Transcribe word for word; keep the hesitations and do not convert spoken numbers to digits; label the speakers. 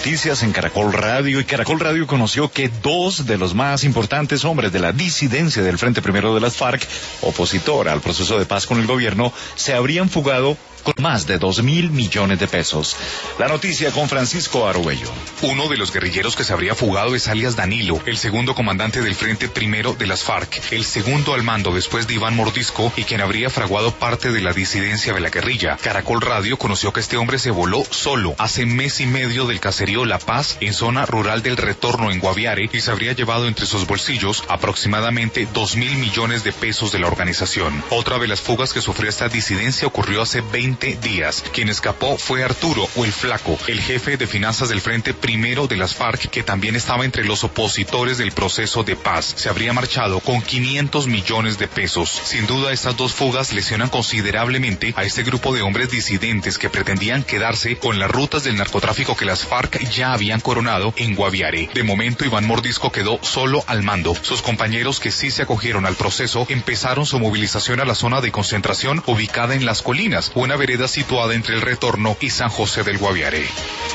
Speaker 1: noticias en Caracol Radio, y Caracol Radio conoció que dos de los más importantes hombres de la disidencia del Frente Primero de las FARC, opositora al proceso de paz con el gobierno, se habrían fugado con más de dos mil millones de pesos. La noticia con Francisco Arguello.
Speaker 2: Uno de los guerrilleros que se habría fugado es alias Danilo, el segundo comandante del Frente Primero de las FARC, el segundo al mando después de Iván Mordisco y quien habría fraguado parte de la disidencia de la guerrilla. Caracol Radio conoció que este hombre se voló solo hace mes y medio del caserío La Paz en zona rural del Retorno en Guaviare y se habría llevado entre sus bolsillos aproximadamente dos mil millones de pesos de la organización. Otra de las fugas que sufrió esta disidencia ocurrió hace veinte días. Quien escapó fue Arturo, o el Flaco, el jefe de finanzas del Frente Primero de las FARC, que también estaba entre los opositores del proceso de paz. Se habría marchado con quinientos millones de pesos. Sin duda, estas dos fugas lesionan considerablemente a este grupo de hombres disidentes que pretendían quedarse con las rutas del narcotráfico que las FARC ya habían coronado en Guaviare. De momento, Iván Mordisco quedó solo al mando. Sus compañeros, que sí se acogieron al proceso, empezaron su movilización a la zona de concentración ubicada en Las Colinas, una vereda situada entre el Retorno y San José del Guaviare.